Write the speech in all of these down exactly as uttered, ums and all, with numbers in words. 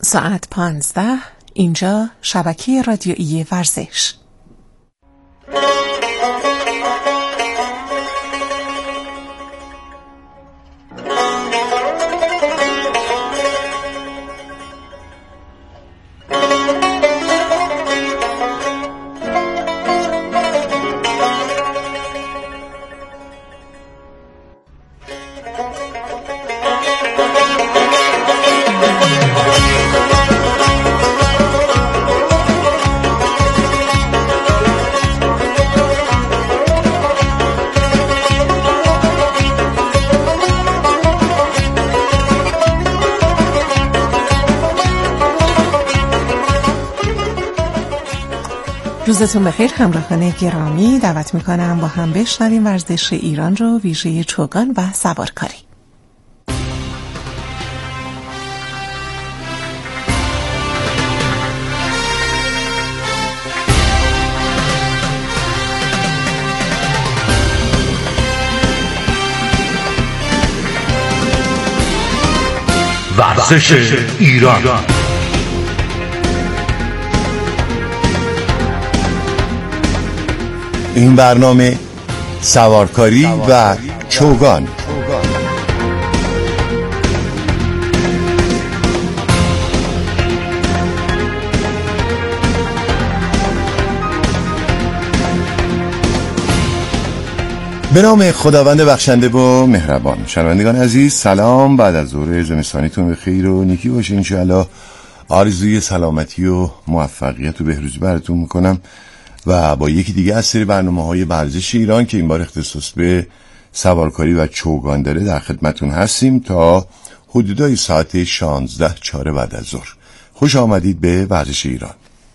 ساعت پانزده، اینجا شبکه رادیویی ورزش. روزتون بخیر همراهان گرامی، دعوت میکنم با هم بشنویم ورزش ایران رو، ویژه چوگان و سوارکاری. ورزش ایران. این برنامه سوارکاری و چوگان. به نام خداوند بخشنده و مهربان. شنوندگان عزیز سلام، بعد از ظهر زمستانیتون به خیر و نیکی باشه انشاءالله. آرزوی سلامتی و موفقیت و بهروزی براتون میکنم و با یکی دیگه از سری برنامه‌های ورزش ایران که این بار اختصاص به سوارکاری و چوگان داره در خدمتون هستیم تا حدودای ساعت شانزده چهار بعد از ظهر. خوش آمدید به ورزش ایران.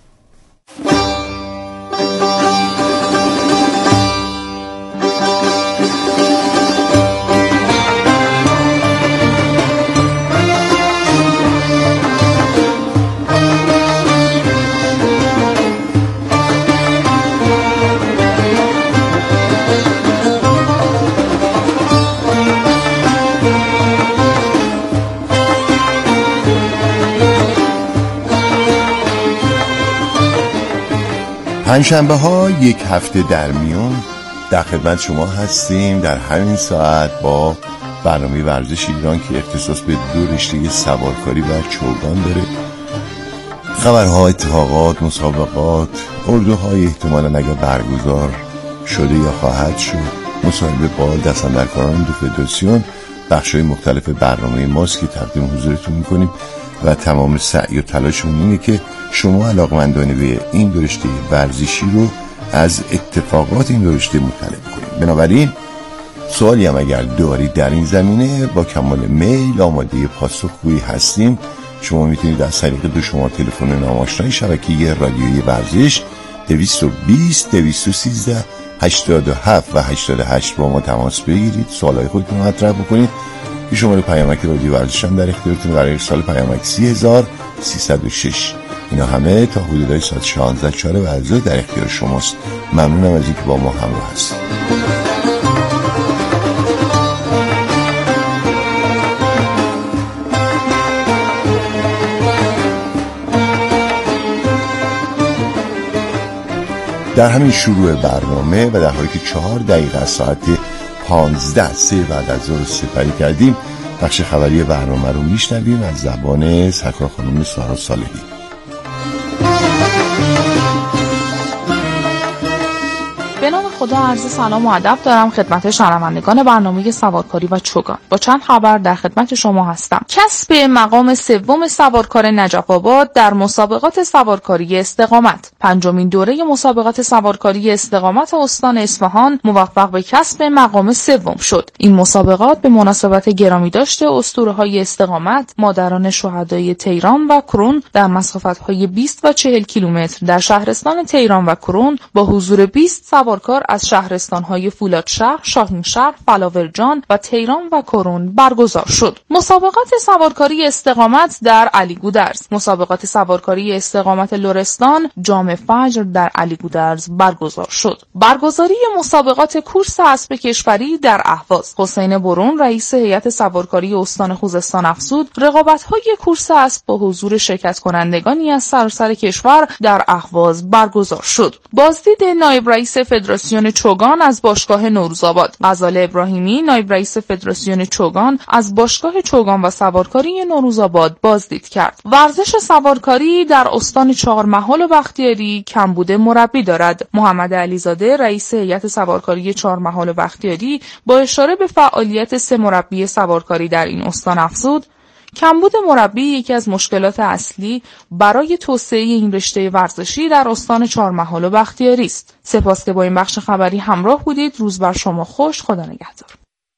پنجشنبه ها یک هفته در میون در خدمت شما هستیم در همین ساعت با برنامه ورزش ایران که اختصاص به دو رشته سوارکاری و چوگان داره. خبرها، اتفاقات، مسابقات، اردوهای احتمالاً اگر برگزار شده یا خواهد شد، مصاحبه با دستاندرکاران دو فدراسیون، بخش‌های مختلف برنامه ماست که تقدیم حضورتون میکنیم و تمام سعی و تلاشمون اینه که شما علاقمندان به این دو رشته ورزشی رو از اتفاقات این دو رشته مطلع کنید. بنابراین سوالی هم اگر دارید در این زمینه با کمال میل آماده پاسخگویی هستیم. شما میتونید از طریق دو شماره تلفن ناآشنای شبکه رادیویی ورزش دویست و بیست دویست و سیزده هشتاد و هفت و هشتاد و هشت با ما تماس بگیرید، سوالای خودتون رو مطرح بکنید. این شماره پیامک رادیو ورزش هم در اختیارتون برای ارسال پیامک سی هزار سیصد و شش. اینا همه تا حدودای ساعت شانزده چهار بعد از ظهر در اختیار شماست. ممنونم از اینکه با ما همراه هستید. در همین شروع برنامه و در حالی که چهار دقیقه از ساعت پانزده سه بعد از ظهر سپری کردیم، بخش خبری برنامه رو میشنویم از زبان سرکار خانم سارا صالحی. به نام خدا عرض سلام و ادب دارم خدمت شنوندگان برنامه سوارکاری و چوگان. با چند خبر در خدمت شما هستم. کسب مقام سوم سوارکار نجف آباد در مسابقات سوارکاری استقامت. پنجمین دوره مسابقات سوارکاری استقامت استان اصفهان موفق به کسب مقام سوم شد. این مسابقات به مناسبت گرامی داشته اسطوره‌های استقامت، مادران شهدای تهران و کرون در مسافت‌های بیست و چهل کیلومتر در شهرستان تهران و کرون با حضور بیست سوارکار از از شهرستان‌های فولادشهر، شاهینشهر، فلاورجان و تهران و کرون برگزار شد. مسابقات سوارکاری استقامت در علیگودرز، مسابقات سوارکاری استقامت لرستان جام فجر در علیگودرز برگزار شد. برگزاری مسابقات کورس اسب کشوری در اهواز، حسین برون رئیس هیئت سوارکاری استان خوزستان افزود رقابت‌های کورس اسب با حضور شرکت کنندگانی از سراسر کشور در اهواز برگزار شد. بازدید نایب رئیس فدراسیون چوگان از باشگاه نوروزآباد، غزاله ابراهیمی نایب رئیس فدراسیون چوگان از باشگاه چوگان و سوارکاری نوروزآباد بازدید کرد. ورزش سوارکاری در استان چهارمحال و بختیاری کمبود مربی دارد. محمد علیزاده رئیس هیئت سوارکاری چهارمحال و بختیاری با اشاره به فعالیت سه مربی سوارکاری در این استان افزود کمبود مربی یکی از مشکلات اصلی برای توسعه این رشته ورزشی در استان چهارمحال و بختیاری است. سپاس که با این بخش خبری همراه بودید. روز بر شما خوش. خدا نگهدار.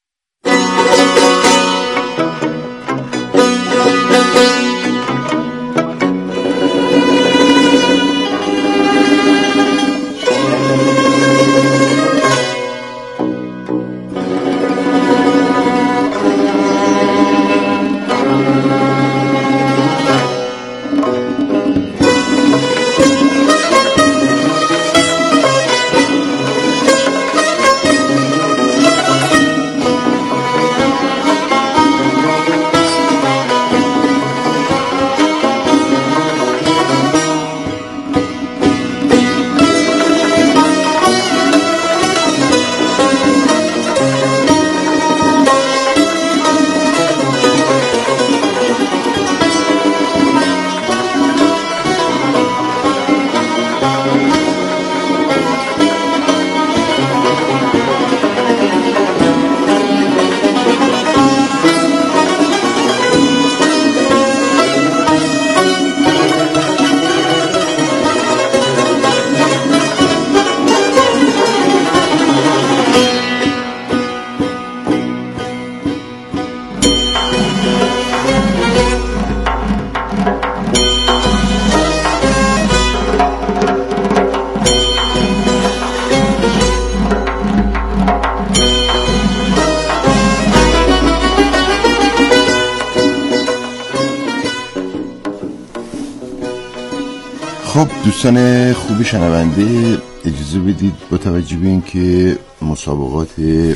خب دوستان خوب شنونده، اجازه بدید با توجه به این که مسابقات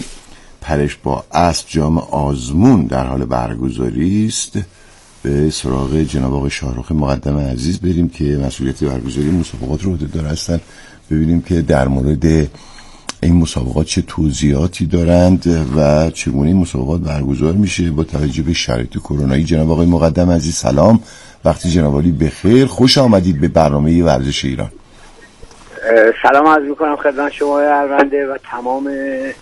پرش با اسب جام آزمون در حال برگزاری است به سراغ جناب آقای شاهرخ مقدم عزیز بریم که مسئولیت برگزاری مسابقات رو عهده‌دار هستن. ببینیم که در مورد این مسابقات چه توضیحاتی دارند و چگونه این مسابقات برگزار میشه با توجه به شرایط کرونایی. جناب آقای مقدم عزیز سلام، وقتی جناب عالی بخیر، خوش آمدید به برنامه ورزش ایران. سلام عرض میکنم خدمت شما ارونده و تمام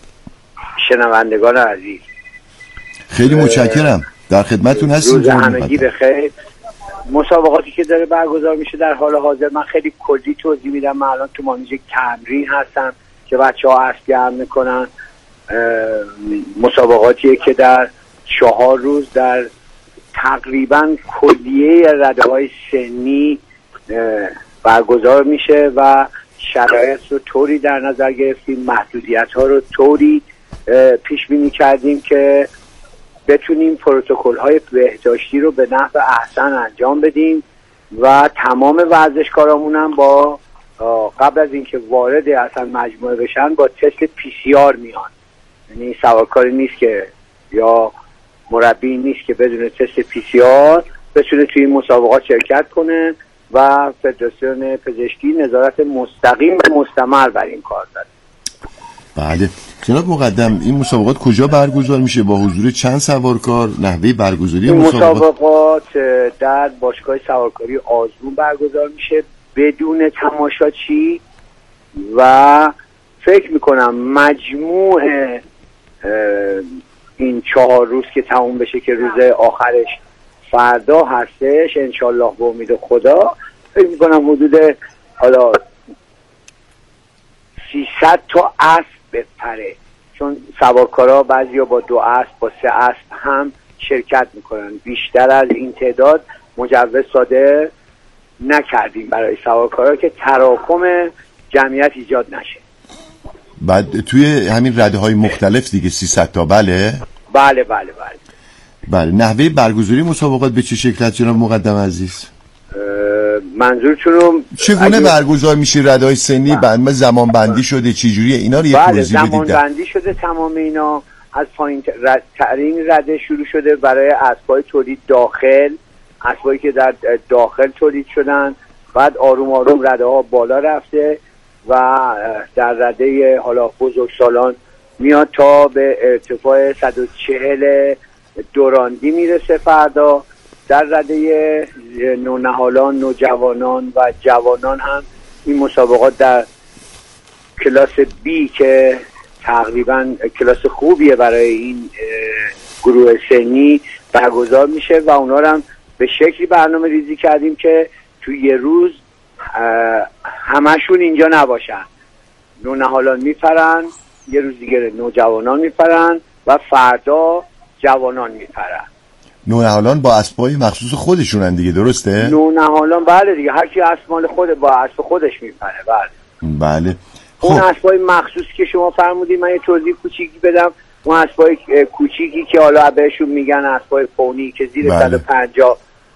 شنوندگان عزیز. خیلی متشکرم، در خدمتتون هستیم. روز همگی بخیر. مسابقاتی که داره برگزار میشه در حال حاضر من خیلی کلی توضیح میدم. من الان تو مانیج تمرین هستم که بچه ها اسب گرم میکنن. مسابقاتیه که در چهار روز در تقریبا کلیه رده های سنی برگزار میشه و شرایط رو طوری در نظر گرفتیم، محدودیت ها رو طوری پیش بینی کردیم که بتونیم پروتکل های بهداشتی رو به نحو احسن انجام بدیم و تمام ورزشکارامون هم با قبل از اینکه وارد اصلا مجموعه بشن با تست پی سی آر میان. یعنی سوارکاری نیست که یا مربی نیست که بدون تست پی سی آر بتونه توی این مسابقات شرکت کنه و فدراسیون پزشکی نظارت مستقیم و مستمر بر این کار داره. بله جناب مقدم، این مسابقات کجا برگزار میشه؟ با حضور چند سوارکار؟ نحوه برگزاری این مسابقات؟ مسابقات در باشگاه سوارکاری آزمون برگزار میشه بدون تماشاچی و فکر میکنم مجموع این چهار روز که تموم بشه که روز آخرش فردا هستش انشالله به امید خدا، فکر میکنم حدود حالا سیصد تا اسب بپره، چون سوارکارا بعضیا با دو اسب با سه اسب هم شرکت میکنن. بیشتر از این تعداد مجوز صادر نکردیم برای سوارکارا که تراکم جمعیت ایجاد نشه. بعد توی همین رده های مختلف دیگه سیصد تا. بله بله بله بله بله. نحوه برگزاری مسابقات به چه شکل است جناب مقدم عزیز؟ منظورتون رو چگونه اگه... برگزار میشه؟ رده های سنی بعد زمان بندی شده چه جوریه؟ اینا رو یک توضیح بدید. زمان بندی شده تمام اینا. از پایین رد... ترین رده شروع شده برای اسبای تولید داخل، اسبایی که در داخل تولید شدن، بعد آروم آروم رده ها بالا رفته و در رده حالا بزرگسالان میاد تا به ارتفاع صد و چهل دوراندی میرسه فردا. در رده نونهالان، نوجوانان و جوانان هم این مسابقات در کلاس بی که تقریبا کلاس خوبیه برای این گروه سنی برگزار میشه و اونا رو هم به شکلی برنامه ریزی کردیم که تو یه روز همشون اینجا نباشن. نونهالان میپرن، یه روز دیگه نوجوانان میپرن و فردا جوانان میپرن. نونهالان با اسبای مخصوص خودشونن دیگه، درسته؟ نونهالان بله دیگه، هر کی اسب مال خود با اسب خودش میپره. بله بله. اون اسبای مخصوصی که شما فرمودید من یه توضیح کوچیکی بدم. اون اسبای کوچیکی که حالا بهشون میگن اسبای پونی که زیر بله. صد و پنجاه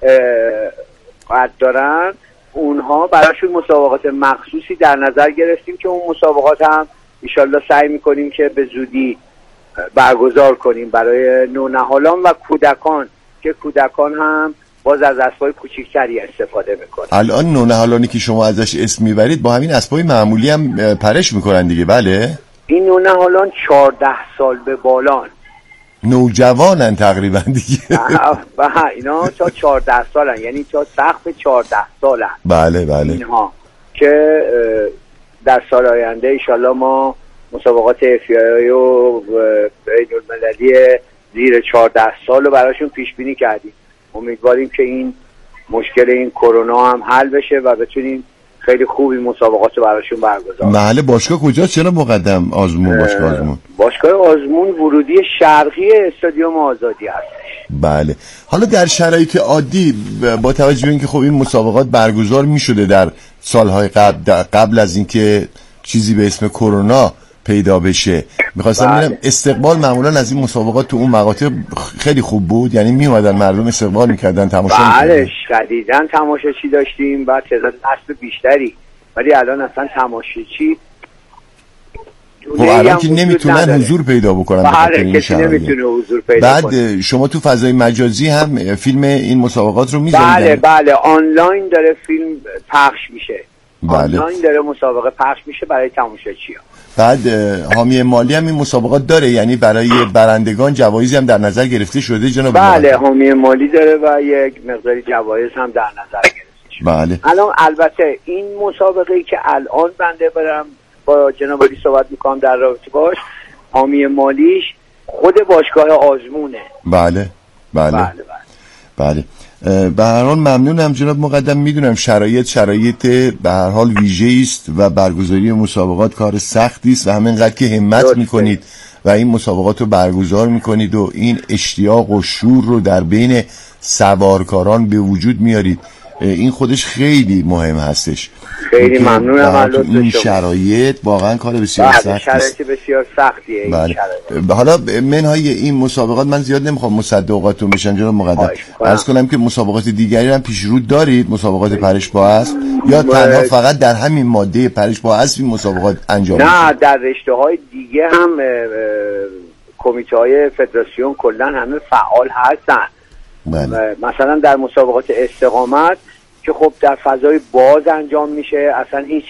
قد دارن، اونها براشون مسابقات مخصوصی در نظر گرفتیم که اون مسابقات هم انشالله سعی میکنیم که به زودی برگزار کنیم برای نونهالان و کودکان که کودکان هم باز از اسبای کوچیکتری استفاده میکنن. الان نونهالانی که شما ازش اسم میبرید با همین اسبای معمولی هم پرش میکنن دیگه؟ بله. این نونهالان چهارده سال به بالان، نوجوانن تقریبا دیگه. و اینا تا چهارده سالن، یعنی تا سقف چهارده سالن. بله بله. اینها که در سال آینده انشالله ما مسابقات افیایی و بین المللی زیر چهارده سال رو براشون پیش بینی کردیم. امیدواریم که این مشکل این کرونا هم حل بشه و بتونیم خیلی خوب این مسابقات رو براشون برگزار. محل باشگاه کجاست؟ چرا مقدم آزمون باشگاه آزمون؟ باشگاه آزمون ورودی شرقی استادیوم آزادی هستش. بله. حالا در شرایط عادی با توجه به اینکه خب این مسابقات برگزار می‌شده در سالهای قبل قبل از اینکه چیزی به اسم کرونا پیدا بشه، می‌خواستم ببینم بله. استقبال معمولا از این مسابقات تو اون مقاطع خیلی خوب بود؟ یعنی میومدن مردم استقبال می‌کردن، تماشا می‌کردن؟ بله شدیداً تماشاچی داشتیم، بعد تعداد اسب بیشتری، ولی الان اصلا تماشاچی خب الان که نمیتونن حضور پیدا بکنن. بله کسی نمیتونه حضور پیدا بعد کنه. بعد شما تو فضای مجازی هم فیلم این مسابقات رو میذارید؟ بله بله آنلاین داره فیلم پخش میشه. بله. آنلاین داره مسابقه پخش میشه برای تماشاچی‌ها. بعد حامی مالی هم این مسابقات داره، یعنی برای برندگان جوایزی هم در نظر گرفته شده جناب؟ بله حامی مالی داره و یک مقداری جوایز هم در نظر گرفته شده. بله. الان البته این مسابقه‌ای که الان بنده برم با جناب علی صحبت میکنم در رابطه باش، حامی مالیش خود باشگاه آزمونه. بله بله بله, بله. به هر حال ممنونم جناب مقدم. میدونم شرایط شرایط به هر حال ویژه‌ای است و برگزاری مسابقات کار سختی است و همینقدر که همت میکنید و این مسابقات رو برگزار میکنید و این اشتیاق و شور رو در بین سوارکاران به وجود میارید، این خودش خیلی مهم هستش. خیلی ممنونم از لطف شما. این شرایط واقعا کار بسیار سختی است. شرایط بسیار سختیه. بله. حالا منهای این مسابقات من زیاد نمیخوام مصدقاتون بشم جناب مقدم، عرض کنم که مسابقات دیگری هم پیش رو دارید، مسابقات پرش با اسب، یا تنها فقط در همین ماده پرش با اسب این مسابقات انجام میشه؟ نه در رشته‌های دیگه هم کمیته‌های فدراسیون کلا همه فعال هستن. بله. مثلا در مسابقات استقامت که خب در فضای باز انجام میشه، اصلا هیچ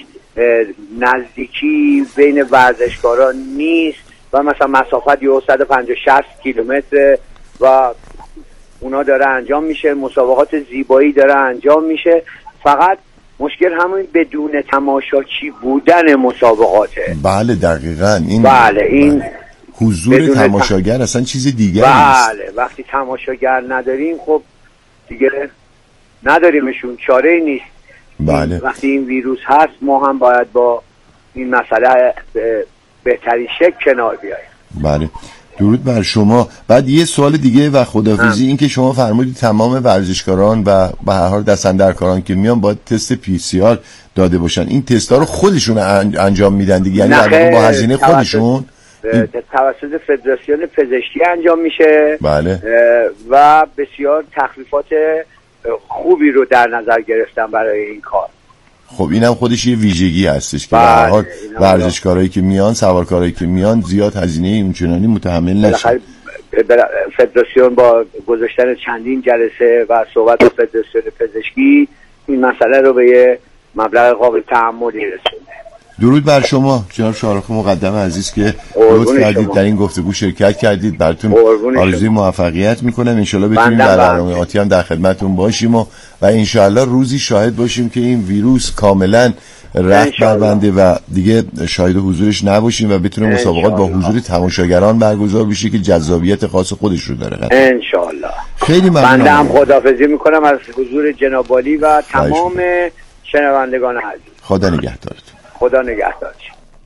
نزدیکی بین ورزشکاران نیست و مثلا مسافت یه صد و پنجاه شصت کیلومتر و اونا داره انجام میشه. مسابقات زیبایی داره انجام میشه، فقط مشکل همین بدون تماشاچی بودن مسابقاته. بله دقیقاً این بله این بله. حضور تماشاگر اصلا چیز دیگری است. بله وقتی تماشاگر نداریم خب دیگه نداریمشون، چاره نیست. بله. وقتی این ویروس هست ما هم باید با این مسئله بهترین شکل کنار بیاییم. بله. درود بر شما. بعد یه سوال دیگه و خداحافظی، این که شما فرمودید تمام ورزشکاران و به هر حال دست‌اندرکاران که میان باید تست پی سی آر داده باشن. این تستا رو خودشون انجام میدن دیگه، یعنی در با هزینه خودشون؟ این... توسط فدراسیون پزشکی انجام میشه. بله. و بسیار تخفیفات خوبی رو در نظر گرفتن برای این کار. خب اینم خودش یه ویژگی هستش که به هر حال ورزشکارایی که میان، سوارکارایی که میان زیاد هزینه اونچنانی متحمل نشن. فدراسیون با گذاشتن چندین جلسه و صحبت با فدراسیون پزشکی این مسئله رو به یه مبلغ قابل تحملی رسونده. درود بر شما جناب شارخ مقدم عزیز که لطف کردید در این گفتگو شرکت کردید. براتون آرزوی موفقیت میکنم. انشالله بتونیم در برنامه آتی هم در خدمتون باشیم و و انشالله روزی شاهد باشیم که این ویروس کاملا رفت بربنده و دیگه شاهد حضورش نباشیم و بتونیم مسابقات با حضور تماشاگران برگزار بشه که جذابیت خاص خودش رو داره. انشالله. خیلی ممنونم. بنده هم خداحافظی میکنم از حضور جناب عالی و تمام شنوندگان عزیز. خدا نگهدارتون. خدا نگهدارش.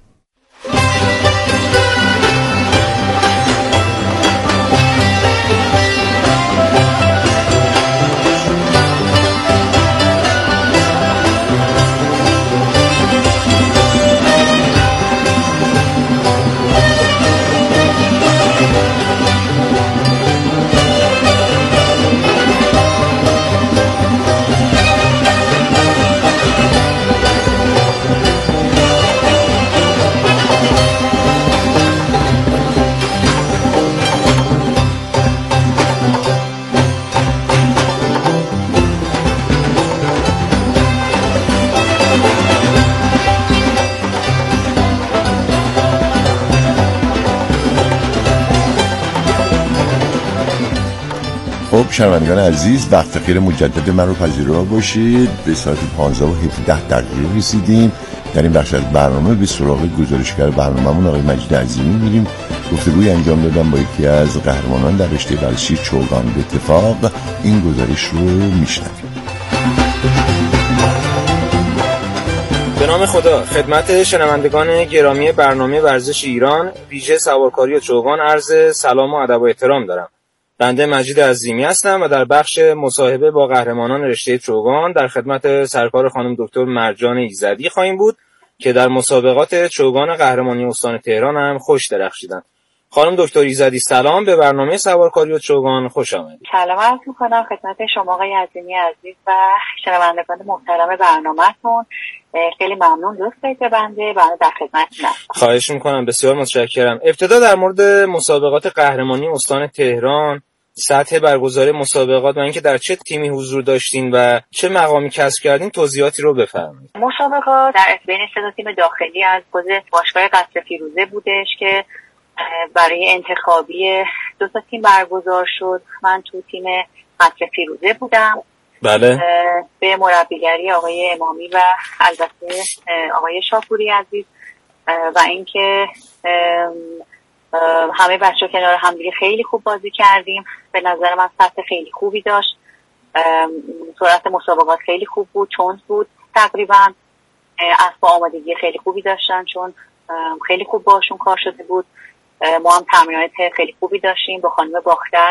خب شنوندگان عزیز، وقت خیر مجدد من رو پذیرا باشید. به ساعت پانزده و هفده دقیقه رسیدیم. در این بخش از برنامه به سراغ گزارشگر برنامه‌مون آقای مجید عظیمی میریم. گفتگوی انجام دادم با یکی از قهرمانان در رشته ورزشی چوگان. به اتفاق این گزارش رو میشنویم. به نام خدا، خدمت شنوندگان گرامی برنامه ورزش ایران ویژه سوارکاری و چوگان عرض سلام و ادب و احترام دارم. بنده مجید عظیمی هستم و در بخش مصاحبه با قهرمانان رشته چوگان در خدمت سرکار خانم دکتر مرجان ایزدی خواهیم بود که در مسابقات چوگان قهرمانی استان تهران هم خوش درخشیدند. خانم دکتر ایزدی سلام، به برنامه سوارکاری و چوگان خوش آمدید. سلام عرض می‌کنم خدمت شما آقای عظیمی عزیز و شنوندگان محترم برنامه‌تون. خیلی ممنون لطف دارید به بنده بنده در خدمتتونم. خواهش می‌کنم، بسیار متشکرم. ابتدا در مورد مسابقات قهرمانی استان تهران، سطح برگزاری مسابقات و اینکه در چه تیمی حضور داشتین و چه مقامی کسب کردین توضیحاتی رو بفرمایید. مسابقات در بین سه تا تیم داخلی از خود باشگاه قصر فیروزه بودش که برای انتخابی دو تا تیم برگزار شد. من تو تیم قصر فیروزه بودم. بله. به مربیگری آقای امامی و البته آقای شاپوری عزیز و اینکه همه بچه‌ها کنار هم دیگه خیلی خوب بازی کردیم. به نظر من سطح خیلی خوبی داشت. سرعت مسابقات خیلی خوب بود، چند بود تقریبا. اسبا آمادگی خیلی خوبی داشتن چون خیلی خوب باشون کار شده بود. ما هم تمرینات خیلی خوبی داشتیم با خانم باختر.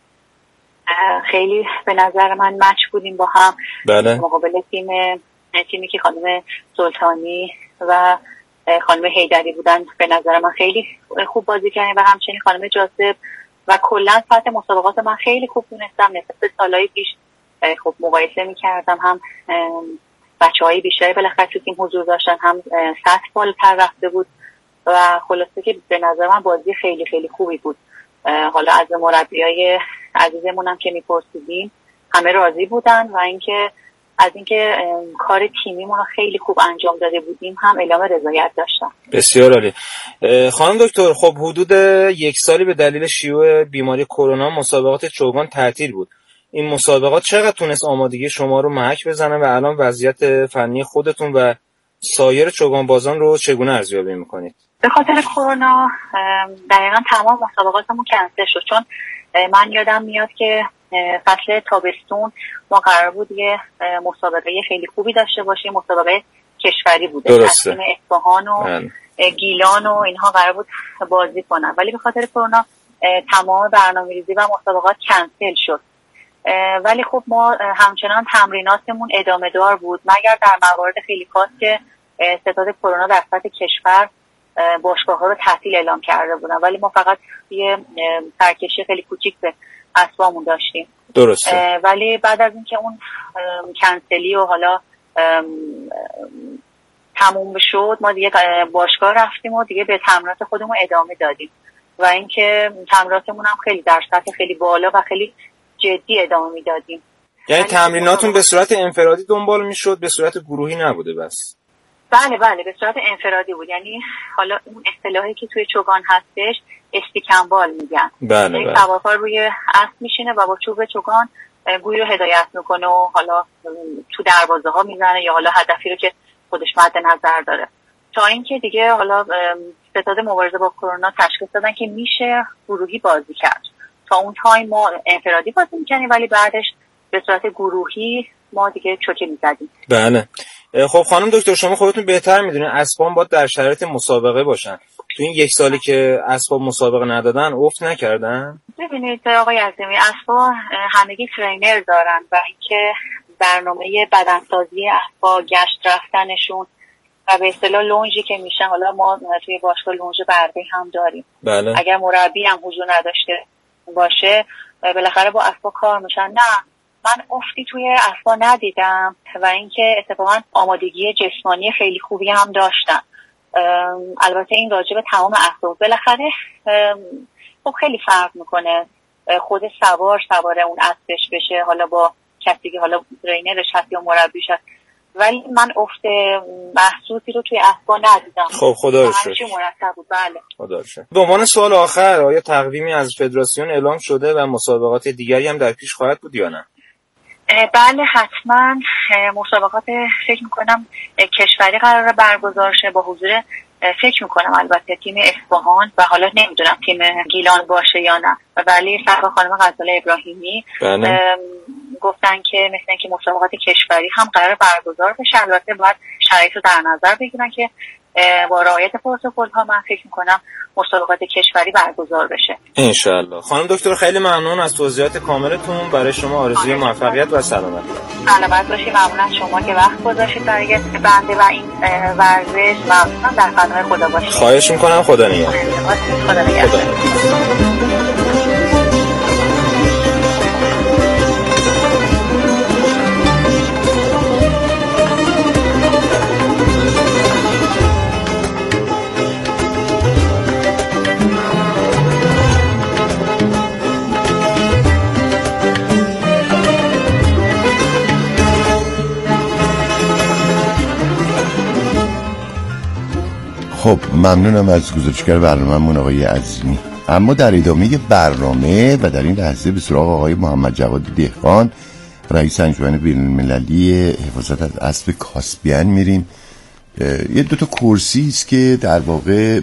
خیلی به نظر من مچ بودیم با هم. بله. مقابل تیم تیمی که خانم سلطانی و خانم حیدری بودن به نظر من خیلی خوب بازی کردن و همچنین خانم جاسب و کلا سطح مسابقات من خیلی خوب دونستم. نسبت به سالهای پیش خوب مقایسه می‌کردم، هم بچه‌های بیشتری بالاخره تو تیم حضور داشتن، هم سطح بالاتر رفته بود و خلاصه که به نظر من بازی خیلی خیلی خوبی بود. حالا از مربیای عزیزمون هم که می‌پرسیدیم همه راضی بودن و اینکه از اینکه کار تیمیمون رو خیلی خوب انجام داده بودیم هم اعلام رضایت داشتم. بسیار عالی. خانم دکتر، خب حدود یک سالی به دلیل شیوع بیماری کرونا مسابقات چوگان تعطیل بود. این مسابقات چقدر تونست آمادگی شما رو محک بزنه و الان وضعیت فنی خودتون و سایر چوگان بازان رو چگونه ارزیابی میکنید؟ به خاطر کرونا دقیقاً تمام مسابقاتمون کنسل شد، چون من یادم میاد که فصل تابستون ما قرار بود یه مسابقه خیلی خوبی داشته باشیم، مسابقه کشوری بوده. درسته. تیم اصفهان و گیلان و اینها قرار بود بازی کنن، ولی به خاطر کرونا تمام برنامه‌ریزی و مسابقات کنسل شد. ولی خب ما همچنان تمریناتمون ادامه دار بود، مگر در موارد خیلی خاص که ستاد کرونا در سطح کشور باشگاه‌ها رو تعطیل اعلام کرده بودن، ولی ما فقط یه سرکشی خیلی کوچیک به اسبامون داشتیم. درسته. ولی بعد از اینکه اون کنسلی و حالا تموم شد، ما دیگه باشگاه رفتیم و دیگه به تمرینات خودمون ادامه دادیم و اینکه تمریناتمون هم خیلی در سطح خیلی بالا و خیلی جدی ادامه میدادیم. یعنی تمریناتون به صورت انفرادی دنبال میشد، به صورت گروهی نبوده بس؟ بله بله به صورت انفرادی بود. یعنی حالا اون اصطلاحی که توی چوگان هستش استیکنبال میگن. بله یعنی بله. سوارکار روی اسب میشینه و با چوب چوگان گوی رو هدایت میکنه و حالا تو دروازه ها میزنه یا حالا هدفی رو که خودش مد نظر داره، تا اینکه دیگه حالا ستاد مبارزه با کرونا تشخیص دادن که میشه گروهی بازی کرد. تا اون تایم ما انفرادی بازی میکنیم ولی بعدش به صورت گروهی ما دیگه چوکه میزدیم. بله. خب خانم دکتر شما خودتون بهتر میدونین اسبان باید در شرایط مسابقه باشن. تو این یک سالی که اسباب مسابقه ندادن افت نکردن؟ ببینید آقای عظیمی، اسبا همگی ترینر دارن و اینکه برنامه بدنسازی اسبا، گشت رفتنشون و به اصطلاح لونجی که میشن، حالا ما توی باشگاه لونج برقی هم داریم. بله. اگر مربی هم حضور نداشته باشه بالاخره با اسبا کار میشن. نه من افتی توی اسبا ندیدم و اینکه اتفاقا آمادگی جسمانی خیلی خوبی هم داشتن. البته این راجع به تمام اسبا بالاخره خب خیلی فرق میکنه خود سوار سوار اون اسبش بشه، حالا با کسی که حالا ترینرش هست یا مربیش هست، ولی من افت محسوسی رو توی اسبا ندیدم. خب خدا رو شکر. مرتب بود. بله. خدا رو شکر. به عنوان سوال آخر، آیا تقویمی از فدراسیون اعلام شده و مسابقات دیگری هم در پیش خواهد بود یا نه؟ بله حتما مسابقات فکر میکنم کشوری قراره برگزار شه با حضور فکر میکنم البته تیم اصفهان و حالا نمیدونم تیم گیلان باشه یا نه، ولی سرکار خانم غزاله ابراهیمی بله. گفتن که مثل اینکه مسابقات کشوری هم قرار برگزار بشه. البته باید شرایط رو در نظر بگیرن که با رعایت پروتکل ها من فکر میکنم مسابقات کشوری برگزار بشه انشالله. خانم دکتر خیلی ممنون از توضیحات کاملتون. برای شما آرزوی موفقیت و سلامتی. سلامت باشید. ممنون شما که وقت گذاشتید برای بنده و این ورزش. ممنونم. در خدمت خدا باشید. خواهش میکنم. خدا نگهدار. خدا نگهدار. خب ممنونم از گزارشگر برنامه‌مون آقای عظیمی. اما در ادامه برنامه و در این لحظه به سراغ آقای محمد جواد دهقان، رئیس انجمن بین‌المللی حفاظت از اسب کاسپین میریم. یه دو تا کرسی است که در واقع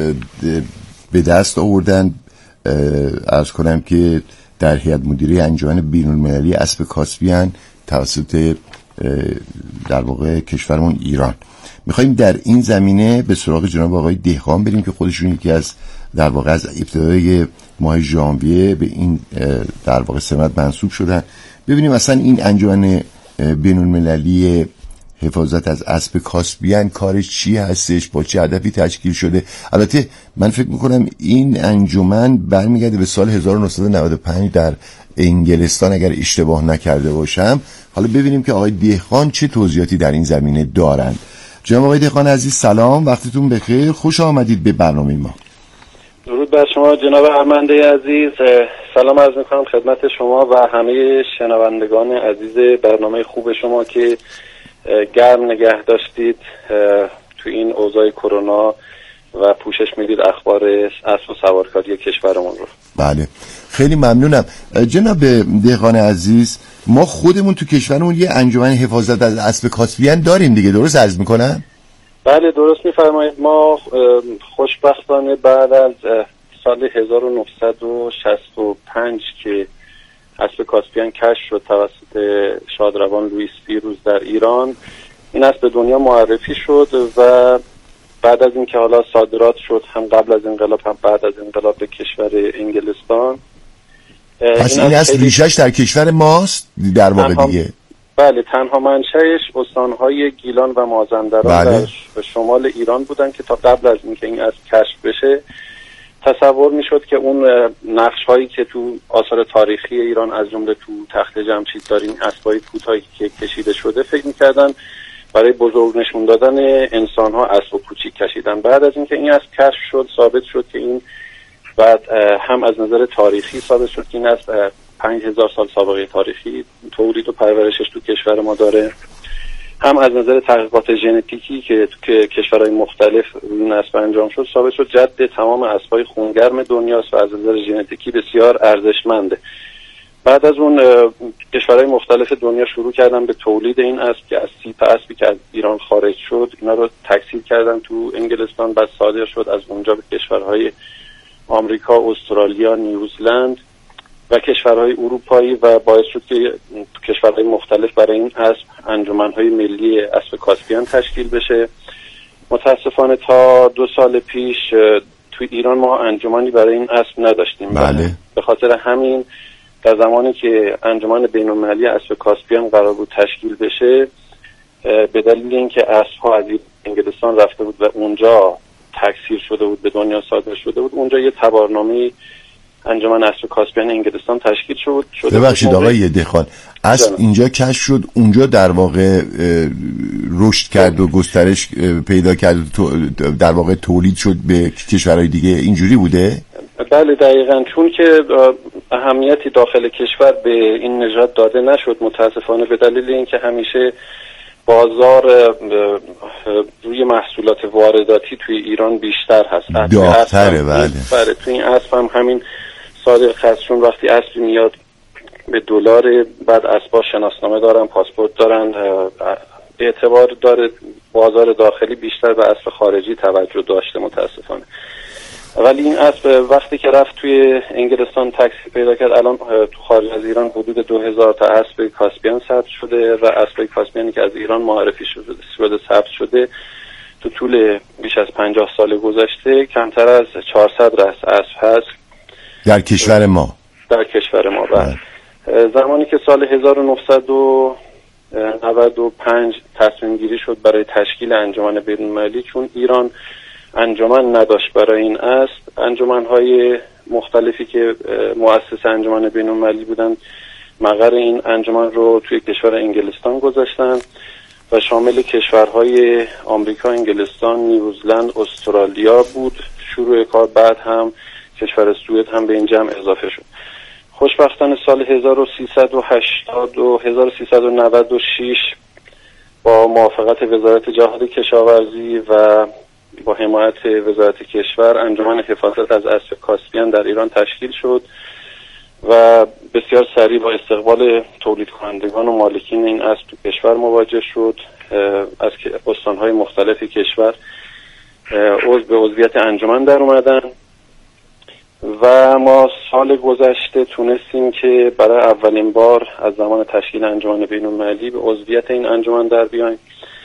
به دست آوردن. عرض کنم که در هیئت مدیره انجمن بین‌المللی اسب کاسپین توسط در واقع کشورمون ایران. میخواییم در این زمینه به سراغ جناب آقای دهقان بریم که خودشون یکی از در واقع از ابتدای ماه ژانویه به این در واقع سمت منصوب شدن. ببینیم اصلا این انجمن بین‌المللی حفاظت از اسب کاسپین کارش چی هستش، با چه هدفی تشکیل شده. البته من فکر میکنم این انجمن برمیگرده به سال هزار و نهصد و نود و پنج در انگلستان اگر اشتباه نکرده باشم. حالا ببینیم که آقای دهقان چه توضیحاتی در این زمینه دارند. جناب آقای دهقان عزیز سلام، وقتتون بخیر، خوش آمدید به برنامه ما. درود بر شما جناب ارمنده عزیز. سلام عرض میکنم خدمت شما و همه شنوندگان عزیز برنامه خوب شما که گرم نگه داشتید تو این اوضاع کرونا و پوشش میدید اخبار اسب و سوارکاری کشورمون رو. بله خیلی ممنونم. جناب دهقان عزیز، ما خودمون تو کشورمون یه انجمن حفاظت از اسب کاسپین داریم دیگه، درست عرض میکنم؟ بله درست میفرمایید. ما خوشبختانه بعد از سال هزار و نهصد و شصت و پنج که اسب کاسپین کشف شد توسط شادروان لوئیس فیروز در ایران، این اسب به دنیا معرفی شد و بعد از اینکه حالا صادرات شد، هم قبل از انقلاب هم بعد از انقلاب به کشور انگلستان. پس این اصل ریشش در کشور ماست در واقع دیگه؟ بله، تنها منشأش استانهای گیلان و مازندران بله. در شمال ایران بودن که تا قبل از اینکه این اصل کشف بشه تصور میشد که اون نقش هایی که تو آثار تاریخی ایران از جمله تو تخت جمشید داریم، اسبای کوتاهی که کشیده شده، فکر میکردن برای بزرگ نشون دادن انسان ها اسب کوچیک کشیدن. بعد از اینکه این اسب کشف شد ثابت شد که این بعد هم از نظر تاریخی ثابت شد که این اسب پنج هزار سال سابقه تاریخی تولید و پرورشش تو کشور ما داره، هم از نظر تحقیقات ژنتیکی که تو کشورهای مختلف روی این اسب انجام شد ثابت شد جد تمام اسبای خونگرم دنیاست و از نظر ژنتیکی بسیار ارزشمنده. بعد از اون کشورهای مختلف دنیا شروع کردن به تولید این اسب که از سیپ اسبی که از ایران خارج شد اینا رو تکثیر کردن تو انگلستان، بعد صادر شد از اونجا به کشورهای آمریکا، استرالیا، نیوزلند و کشورهای اروپایی و باعث شد که کشورهای مختلف برای این اسب انجمنهای ملی اسب کاسپیان تشکیل بشه. متاسفانه تا دو سال پیش توی ایران ما انجمنی برای این اسب نداشتیم. بله. به خاطر همین در زمانی که انجمن بین‌المللی اسب کاسپیان قرار بود تشکیل بشه، به دلیل اینکه اسب‌ها از انگلستان رفته بود و اونجا تکثیر شده بود، به دنیا صادر شده بود، اونجا یه تبارنامه انجمن اسب کاسپیان انگلستان تشکیل شد. شده ببخشید آقای دهخان، اسب اینجا کشف شد، اونجا در واقع رشد کرد و گسترش پیدا کرد، در واقع تولید شد به کشورهای دیگه، اینجوری بوده؟ بله دقیقاً، چون که اهمیتی داخل کشور به این نژاد داده نشد متاسفانه، به دلیل اینکه همیشه بازار روی محصولات وارداتی توی ایران بیشتر هست، داغ‌تره. بله بله توی این اسب هم همین صادق هست، چون وقتی اسبی میاد به دلار، بعد اسبا شناسنامه دارن، پاسپورت دارن، اعتبار داره، بازار داخلی بیشتر به اسب خارجی توجه داشته متاسفانه. ولی این اسب وقتی که رفت توی انگلستان تکثیر پیدا کرد، الان تو خارج از ایران حدود دو هزار تا اسب کاسپیان ثبت شده و اسب کاسپیانی که از ایران معرفی شده شده ثبت شده تو طول بیش از پنجاه سال گذشته کمتر از چهارصد رأس اسب هست در کشور ما. در کشور ما بعد زمانی که سال هزار و نهصد و نود و پنج تصمیم گیری شد برای تشکیل انجمن بین‌المللی، چون ایران انجمن نداشت برای این اسب، انجمن‌های مختلفی که مؤسس انجمن بین‌المللی بودن مقر این انجمن رو توی کشور انگلستان گذاشتن و شامل کشورهای آمریکا، انگلستان، نیوزلند، استرالیا بود شروع کار. بعد هم کشور سوئد هم به این جمع اضافه شد. خوشبختانه سال هزار و سیصد و هشتاد و هزار و سیصد و نود و شش با موافقت وزارت جهاد کشاورزی و با حمایت وزارت کشور انجمن حفاظت از اسب کاسپیان در ایران تشکیل شد و بسیار سریع با استقبال تولید کنندگان و مالکین این اسب تو کشور مواجه شد. از استانهای مختلف کشور عضو به عضویت انجمن در اومدن و ما سال گذشته تونستیم که برای اولین بار از زمان تشکیل انجمن بین‌المللی به عضویت این انجمن در بیایم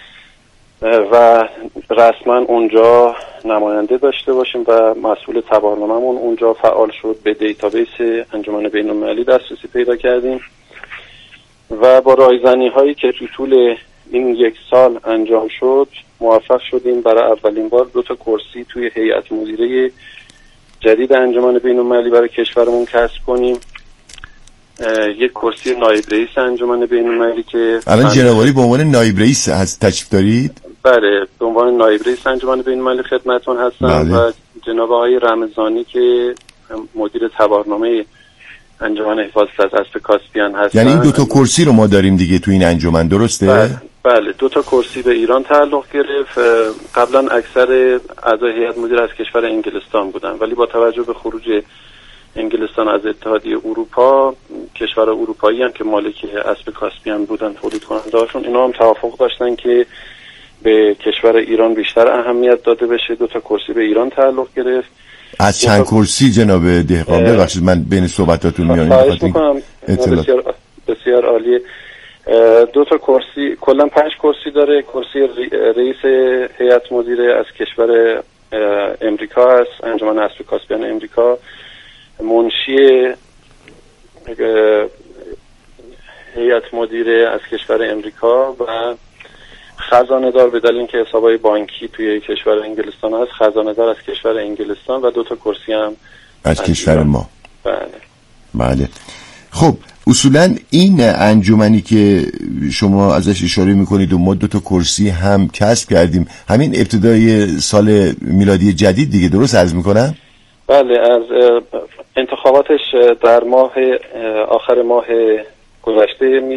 و رسما اونجا نماینده داشته باشیم و مسئول تبارنامه‌مون اونجا فعال شد. به دیتابیس انجمن بین‌المللی دسترسی پیدا کردیم و با رایزنی هایی که تو طول این یک سال انجام شد موفق شدیم برای اولین بار دو تا کرسی توی هیئت مدیره جدید انجمن بین‌المللی برای کشورمون کسب کنیم. یک کرسی نایب رئیس انجمن بین‌المللی که الان جناب به عنوان نایب رئیس هست تشریف دارید؟ بله، به عنوان نایب رئیس انجمن بین‌المللی خدمتتون هستم. بله. و جناب آقای رمضانی که مدیر تبارنامه انجمن حفاظت از اسب کاسپیان هستن. یعنی این دو تا کرسی رو ما داریم دیگه تو این انجمن، درسته؟ بله, بله دو تا کرسی به ایران تعلق گرفت. قبلا اکثر اعضای هیئت مدیره از کشور انگلستان بودن، ولی با توجه به خروج انگلستان از اتحادیه اروپا، کشور اروپایی هم که مالک اسب کاسپیان بودن تولید کننده هاشون، اینا هم توافق داشتن که به کشور ایران بیشتر اهمیت داده بشه. دو تا کرسی به ایران تعلق گرفت. از چند کرسی جناب دهقان؟ ببخشید من بین صحبتاتون میام. خواهش میکنم. بسیار بسیار عالیه. دو تا کرسی، کلا پنج کرسی داره. کرسی رئیس هیئت مدیره از کشور امریکا است، انجمن اسب کاسپیان امریکا. منشی هیئت مدیره از کشور امریکا و خزانه دار به دلیل اینکه حسابای بانکی توی کشور انگلستان هست، خزانه دار از کشور انگلستان و دو تا کرسی هم از, از کشور ایران. ما بله بله. خب اصولا این انجمنی که شما ازش اشاره میکنید و ما دو تا کرسی هم کسب کردیم همین ابتدای سال میلادی جدید دیگه، درست عرض میکنم؟ بله، از انتخاباتش در ماه آخر ماه گذشته